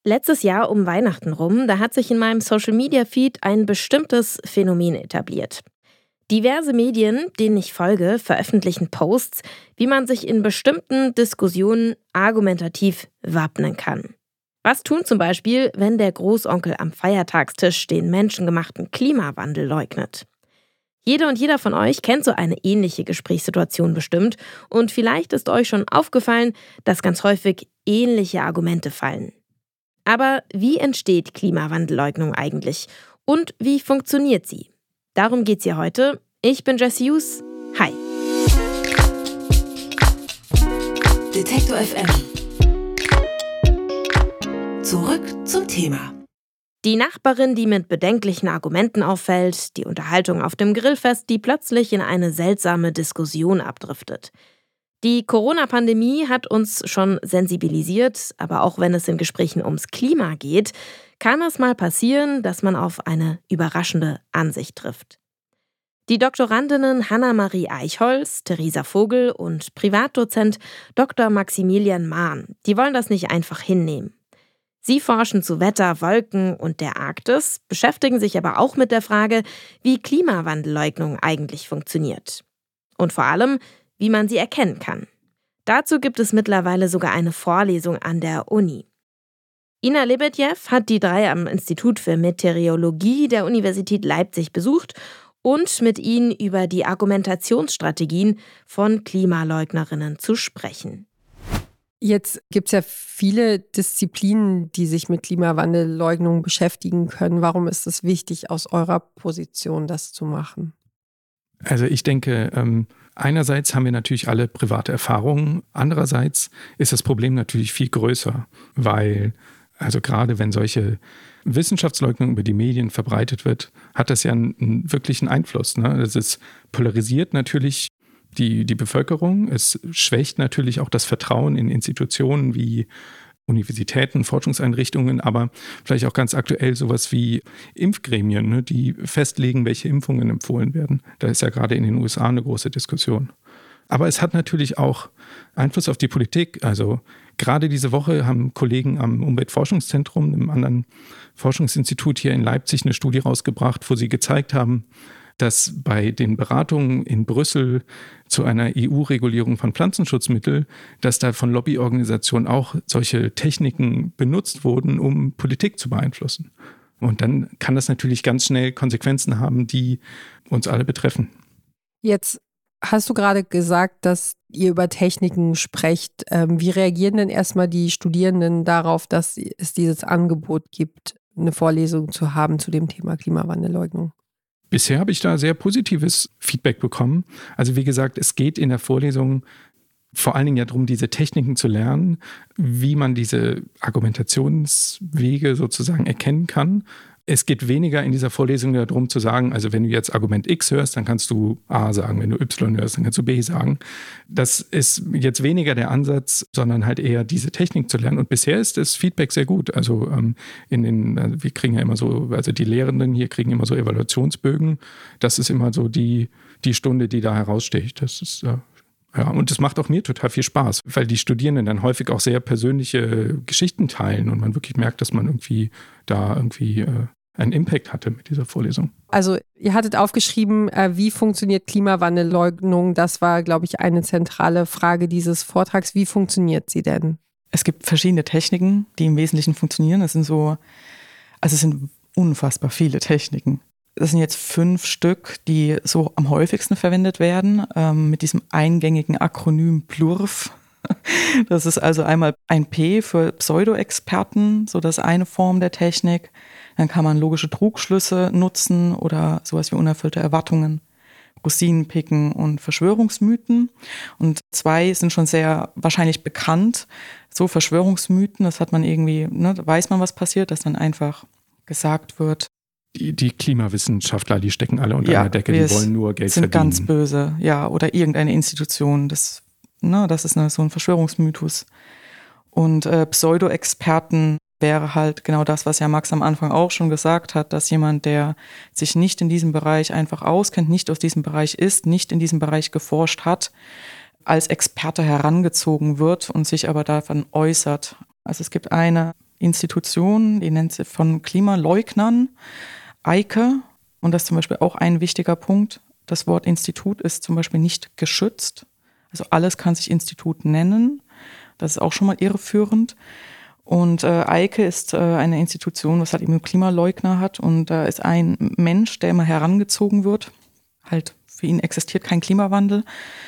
Letztes Jahr um Weihnachten rum, da hat sich in meinem Social-Media-Feed ein bestimmtes Phänomen etabliert. Diverse Medien, denen ich folge, veröffentlichen Posts, wie man sich in bestimmten Diskussionen argumentativ wappnen kann. Was tun zum Beispiel, wenn der Großonkel am Feiertagstisch den menschengemachten Klimawandel leugnet? Jede und jeder von euch kennt so eine ähnliche Gesprächssituation bestimmt und vielleicht ist euch schon aufgefallen, dass ganz häufig ähnliche Argumente fallen. Aber wie entsteht Klimawandelleugnung eigentlich und wie funktioniert sie? Darum geht's hier heute. Ich bin Jessie Hughes. Hi. Detektor FM. Zurück zum Thema. Die Nachbarin, die mit bedenklichen Argumenten auffällt, die Unterhaltung auf dem Grillfest, die plötzlich in eine seltsame Diskussion abdriftet. Die Corona-Pandemie hat uns schon sensibilisiert, aber auch wenn es in Gesprächen ums Klima geht, kann es mal passieren, dass man auf eine überraschende Ansicht trifft. Die Doktorandinnen Hanna-Marie Eichholz, Theresa Vogel und Privatdozent Dr. Maximilian Mahn, die wollen das nicht einfach hinnehmen. Sie forschen zu Wetter, Wolken und der Arktis, beschäftigen sich aber auch mit der Frage, wie Klimawandelleugnung eigentlich funktioniert. Und vor allem, wie man sie erkennen kann. Dazu gibt es mittlerweile sogar eine Vorlesung an der Uni. Ina Lebedjew hat die drei am Institut für Meteorologie der Universität Leipzig besucht und mit ihnen über die Argumentationsstrategien von Klimaleugnerinnen zu sprechen. Jetzt gibt es ja viele Disziplinen, die sich mit Klimawandelleugnung beschäftigen können. Warum ist es wichtig, aus eurer Position das zu machen? Also ich denke, einerseits haben wir natürlich alle private Erfahrungen. Andererseits ist das Problem natürlich viel größer, weil also gerade wenn solche Wissenschaftsleugnung über die Medien verbreitet wird, hat das ja einen wirklichen Einfluss. Ne? Es polarisiert natürlich die Bevölkerung. Es schwächt natürlich auch das Vertrauen in Institutionen wie Universitäten, Forschungseinrichtungen, aber vielleicht auch ganz aktuell sowas wie Impfgremien, ne, die festlegen, welche Impfungen empfohlen werden. Da ist ja gerade in den USA eine große Diskussion. Aber es hat natürlich auch Einfluss auf die Politik. Also gerade diese Woche haben Kollegen am Umweltforschungszentrum, einem anderen Forschungsinstitut hier in Leipzig, eine Studie rausgebracht, wo sie gezeigt haben, dass bei den Beratungen in Brüssel zu einer EU-Regulierung von Pflanzenschutzmitteln, dass da von Lobbyorganisationen auch solche Techniken benutzt wurden, um Politik zu beeinflussen. Und dann kann das natürlich ganz schnell Konsequenzen haben, die uns alle betreffen. Jetzt hast du gerade gesagt, dass ihr über Techniken sprecht. Wie reagieren denn erstmal die Studierenden darauf, dass es dieses Angebot gibt, eine Vorlesung zu haben zu dem Thema Klimawandelleugnung? Bisher habe ich da sehr positives Feedback bekommen. Also wie gesagt, es geht in der Vorlesung vor allen Dingen ja darum, diese Techniken zu lernen, wie man diese Argumentationswege sozusagen erkennen kann. Es geht weniger in dieser Vorlesung darum zu sagen, also wenn du jetzt Argument X hörst, dann kannst du A sagen, wenn du Y hörst, dann kannst du B sagen. Das ist jetzt weniger der Ansatz, sondern halt eher diese Technik zu lernen. Und bisher ist das Feedback sehr gut. Also wir kriegen ja immer so, also die Lehrenden hier kriegen immer so Evaluationsbögen. Das ist immer so die Stunde, die da heraussticht. Das ist ja, und es macht auch mir total viel Spaß, weil die Studierenden dann häufig auch sehr persönliche Geschichten teilen und man wirklich merkt, dass man irgendwie einen Impact hatte mit dieser Vorlesung. Also ihr hattet aufgeschrieben, wie funktioniert Klimawandelleugnung? Das war, glaube ich, eine zentrale Frage dieses Vortrags. Wie funktioniert sie denn? Es gibt verschiedene Techniken, die im Wesentlichen funktionieren. Es sind unfassbar viele Techniken. Das sind jetzt 5 Stück, die so am häufigsten verwendet werden, mit diesem eingängigen Akronym PLURF. Das ist also einmal ein P für Pseudo-Experten, so das ist eine Form der Technik. Dann kann man logische Trugschlüsse nutzen oder sowas wie unerfüllte Erwartungen, Rosinen picken und Verschwörungsmythen. Und 2 sind schon sehr wahrscheinlich bekannt. So Verschwörungsmythen, das hat man irgendwie, da weiß man, was passiert, dass dann einfach gesagt wird, Die Klimawissenschaftler, die stecken alle unter einer Decke, die wollen nur Geld verdienen. Sind ganz böse, ja, oder irgendeine Institution, das ist so ein Verschwörungsmythos. Und Pseudo-Experten wäre halt genau das, was ja Max am Anfang auch schon gesagt hat, dass jemand, der sich nicht in diesem Bereich einfach auskennt, nicht aus diesem Bereich ist, nicht in diesem Bereich geforscht hat, als Experte herangezogen wird und sich aber davon äußert. Also es gibt eine Institution, die nennt sie von Klimaleugnern, EIKE. Und das ist zum Beispiel auch ein wichtiger Punkt. Das Wort Institut ist zum Beispiel nicht geschützt. Also alles kann sich Institut nennen. Das ist auch schon mal irreführend. Und EIKE ist eine Institution, was halt eben Klimaleugner hat. Und da ist ein Mensch, der immer herangezogen wird. Halt, für ihn existiert kein Klimawandel.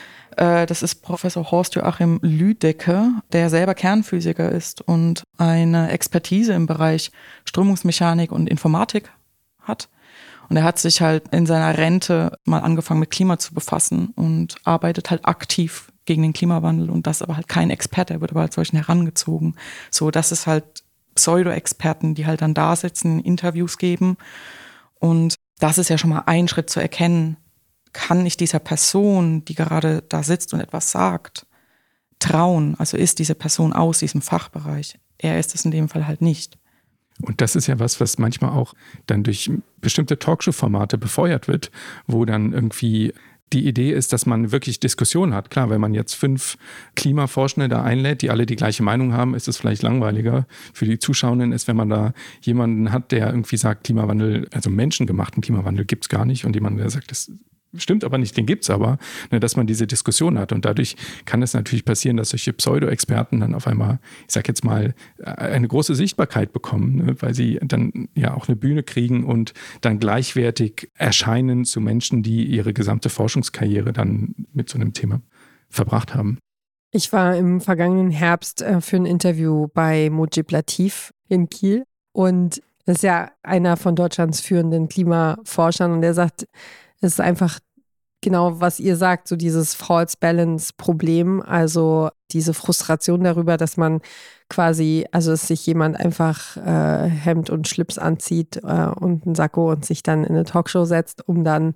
Das ist Professor Horst-Joachim Lüdecke, der selber Kernphysiker ist und eine Expertise im Bereich Strömungsmechanik und Informatik hat. Und er hat sich halt in seiner Rente mal angefangen mit Klima zu befassen und arbeitet halt aktiv gegen den Klimawandel. Und das ist aber halt kein Experte, er wird aber als solchen herangezogen. So, das ist halt Pseudo-Experten, die halt dann da sitzen, Interviews geben. Und das ist ja schon mal ein Schritt zu erkennen, kann ich dieser Person, die gerade da sitzt und etwas sagt, trauen? Also ist diese Person aus diesem Fachbereich? Er ist es in dem Fall halt nicht. Und das ist ja was manchmal auch dann durch bestimmte Talkshow-Formate befeuert wird, wo dann irgendwie die Idee ist, dass man wirklich Diskussionen hat. Klar, wenn man jetzt 5 Klimaforschende da einlädt, die alle die gleiche Meinung haben, ist es vielleicht langweiliger für die Zuschauenden, ist, wenn man da jemanden hat, der irgendwie sagt, Klimawandel, also menschengemachten Klimawandel gibt es gar nicht, und jemand, der sagt, das stimmt aber nicht, den gibt's aber, ne, dass man diese Diskussion hat. Und dadurch kann es natürlich passieren, dass solche Pseudo-Experten dann auf einmal, ich sag jetzt mal, eine große Sichtbarkeit bekommen, ne, weil sie dann ja auch eine Bühne kriegen und dann gleichwertig erscheinen zu Menschen, die ihre gesamte Forschungskarriere dann mit so einem Thema verbracht haben. Ich war im vergangenen Herbst für ein Interview bei Mojib Latif in Kiel, und das ist ja einer von Deutschlands führenden Klimaforschern, und der sagt, es ist einfach genau, was ihr sagt, so dieses False Balance Problem, also diese Frustration darüber, dass man quasi, also dass sich jemand einfach Hemd und Schlips anzieht und einen Sakko und sich dann in eine Talkshow setzt, um dann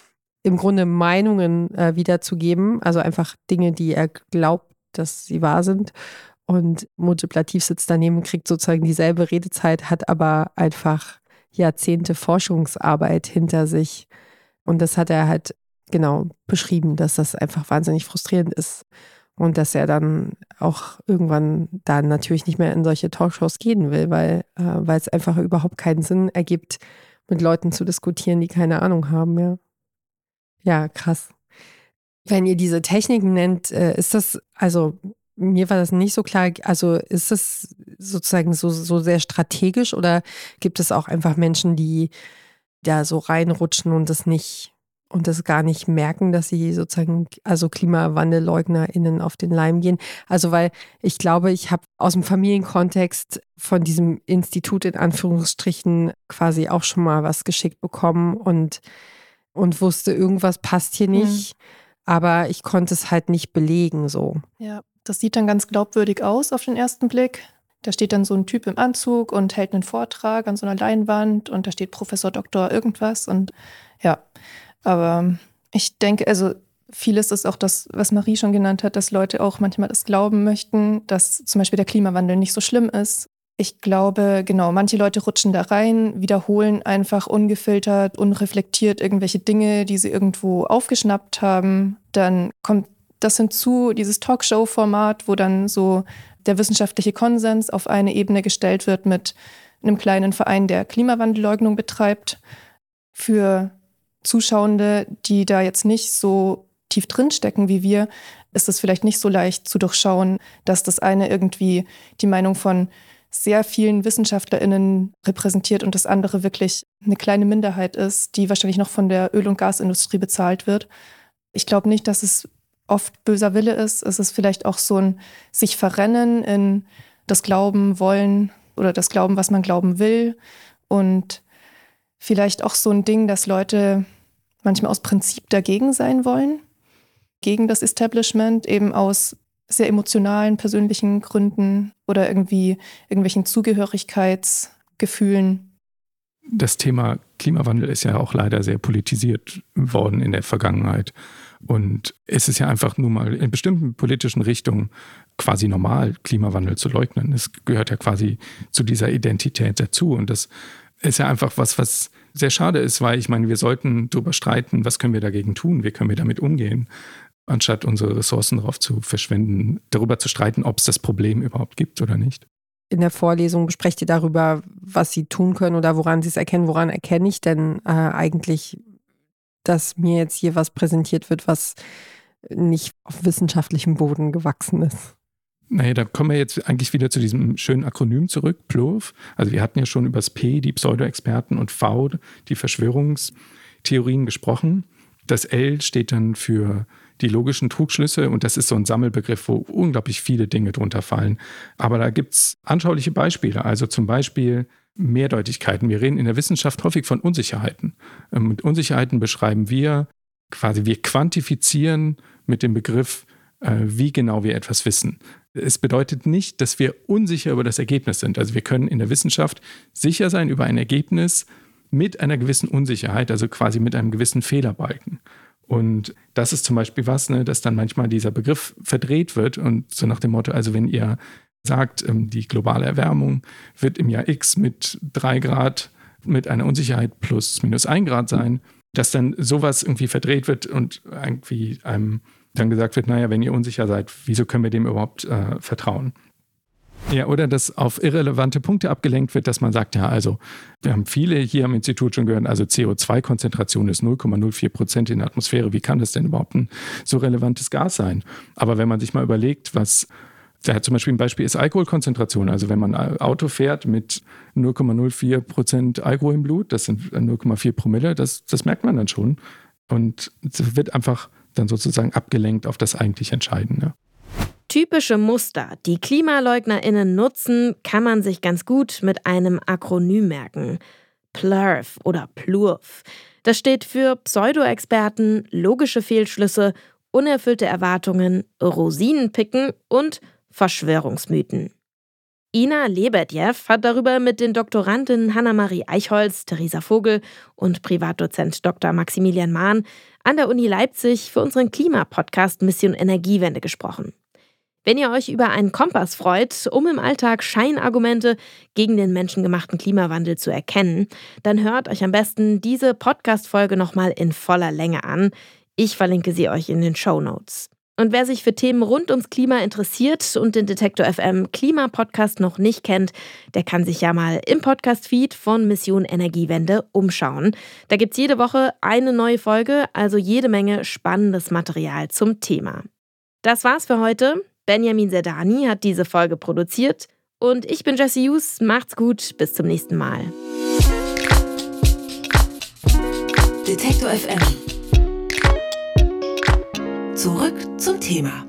im Grunde Meinungen wiederzugeben, also einfach Dinge, die er glaubt, dass sie wahr sind. Und Mojib Latif sitzt daneben, kriegt sozusagen dieselbe Redezeit, hat aber einfach Jahrzehnte Forschungsarbeit hinter sich. Und das hat er halt genau beschrieben, dass das einfach wahnsinnig frustrierend ist und dass er dann auch irgendwann dann natürlich nicht mehr in solche Talkshows gehen will, weil es einfach überhaupt keinen Sinn ergibt, mit Leuten zu diskutieren, die keine Ahnung haben. Ja, ja, krass. Wenn ihr diese Techniken nennt, ist das, also mir war das nicht so klar, also ist das sozusagen so sehr strategisch, oder gibt es auch einfach Menschen, die da so reinrutschen und das gar nicht merken, dass sie sozusagen, also KlimawandelleugnerInnen auf den Leim gehen? Also weil ich glaube, ich habe aus dem Familienkontext von diesem Institut in Anführungsstrichen quasi auch schon mal was geschickt bekommen und wusste, irgendwas passt hier nicht, aber ich konnte es halt nicht belegen so. Ja, das sieht dann ganz glaubwürdig aus auf den ersten Blick. Da steht dann so ein Typ im Anzug und hält einen Vortrag an so einer Leinwand und da steht Professor Doktor irgendwas und ja, aber ich denke, also vieles ist auch das, was Marie schon genannt hat, dass Leute auch manchmal das glauben möchten, dass zum Beispiel der Klimawandel nicht so schlimm ist. Ich glaube, genau, manche Leute rutschen da rein, wiederholen einfach ungefiltert, unreflektiert irgendwelche Dinge, die sie irgendwo aufgeschnappt haben. Dann kommt das hinzu, dieses Talkshow-Format, wo dann so der wissenschaftliche Konsens auf eine Ebene gestellt wird mit einem kleinen Verein, der Klimawandelleugnung betreibt. Für Zuschauende, die da jetzt nicht so tief drinstecken wie wir, ist es vielleicht nicht so leicht zu durchschauen, dass das eine irgendwie die Meinung von sehr vielen WissenschaftlerInnen repräsentiert und das andere wirklich eine kleine Minderheit ist, die wahrscheinlich noch von der Öl- und Gasindustrie bezahlt wird. Ich glaube nicht, dass es oft böser Wille ist. Es ist vielleicht auch so ein sich verrennen in das Glauben wollen oder das Glauben, was man glauben will. Und vielleicht auch so ein Ding, dass Leute manchmal aus Prinzip dagegen sein wollen, gegen das Establishment, eben aus sehr emotionalen, persönlichen Gründen oder irgendwie irgendwelchen Zugehörigkeitsgefühlen. Das Thema Klimawandel ist ja auch leider sehr politisiert worden in der Vergangenheit. Und es ist ja einfach nur mal in bestimmten politischen Richtungen quasi normal, Klimawandel zu leugnen. Es gehört ja quasi zu dieser Identität dazu. Und das ist ja einfach was sehr schade ist, weil ich meine, wir sollten darüber streiten, was können wir dagegen tun, wie können wir damit umgehen, anstatt unsere Ressourcen darauf zu verschwenden, darüber zu streiten, ob es das Problem überhaupt gibt oder nicht. in der Vorlesung besprecht ihr darüber, was sie tun können oder woran sie es erkennen. Woran erkenne ich denn eigentlich, dass mir jetzt hier was präsentiert wird, was nicht auf wissenschaftlichem Boden gewachsen ist? Naja, da kommen wir jetzt eigentlich wieder zu diesem schönen Akronym zurück, PLURF. Also wir hatten ja schon über das P, die Pseudo-Experten, und V, die Verschwörungstheorien gesprochen. Das L steht dann für die logischen Trugschlüsse, und das ist so ein Sammelbegriff, wo unglaublich viele Dinge drunter fallen. Aber da gibt es anschauliche Beispiele, also zum Beispiel Mehrdeutigkeiten. Wir reden in der Wissenschaft häufig von Unsicherheiten. Mit Unsicherheiten beschreiben wir quantifizieren mit dem Begriff, wie genau wir etwas wissen. Es bedeutet nicht, dass wir unsicher über das Ergebnis sind. Also wir können in der Wissenschaft sicher sein über ein Ergebnis mit einer gewissen Unsicherheit, also quasi mit einem gewissen Fehlerbalken. Und das ist zum Beispiel was, dass dann manchmal dieser Begriff verdreht wird und so nach dem Motto, also wenn ihr sagt, die globale Erwärmung wird im Jahr X mit 3 Grad mit einer Unsicherheit plus minus 1 Grad sein, dass dann sowas irgendwie verdreht wird und irgendwie einem dann gesagt wird, naja, wenn ihr unsicher seid, wieso können wir dem überhaupt vertrauen? Ja, oder dass auf irrelevante Punkte abgelenkt wird, dass man sagt, ja, also wir haben viele hier am Institut schon gehört, also CO2-Konzentration ist 0,04% in der Atmosphäre. Wie kann das denn überhaupt ein so relevantes Gas sein? Aber wenn man sich mal überlegt, da zum Beispiel ein Beispiel ist Alkoholkonzentration. Also wenn man ein Auto fährt mit 0,04% Alkohol im Blut, das sind 0,4 Promille, das merkt man dann schon. Und es wird einfach dann sozusagen abgelenkt auf das eigentlich Entscheidende. Typische Muster, die KlimaleugnerInnen nutzen, kann man sich ganz gut mit einem Akronym merken. PLURF oder PLURF. Das steht für Pseudo-Experten, logische Fehlschlüsse, unerfüllte Erwartungen, Rosinenpicken und Verschwörungsmythen. Ina Lebedjew hat darüber mit den Doktorandinnen Hanna-Marie Eichholz, Theresa Vogel und Privatdozent Dr. Maximilian Mahn an der Uni Leipzig für unseren Klimapodcast Mission Energiewende gesprochen. Wenn ihr euch über einen Kompass freut, um im Alltag Scheinargumente gegen den menschengemachten Klimawandel zu erkennen, dann hört euch am besten diese Podcast-Folge nochmal in voller Länge an. Ich verlinke sie euch in den Shownotes. Und wer sich für Themen rund ums Klima interessiert und den Detektor FM Klimapodcast noch nicht kennt, der kann sich ja mal im Podcast-Feed von Mission Energiewende umschauen. Da gibt's jede Woche eine neue Folge, also jede Menge spannendes Material zum Thema. Das war's für heute. Benjamin Zerdani hat diese Folge produziert und ich bin Jessie Hughes. Macht's gut, bis zum nächsten Mal. Detektor FM. Zurück zum Thema.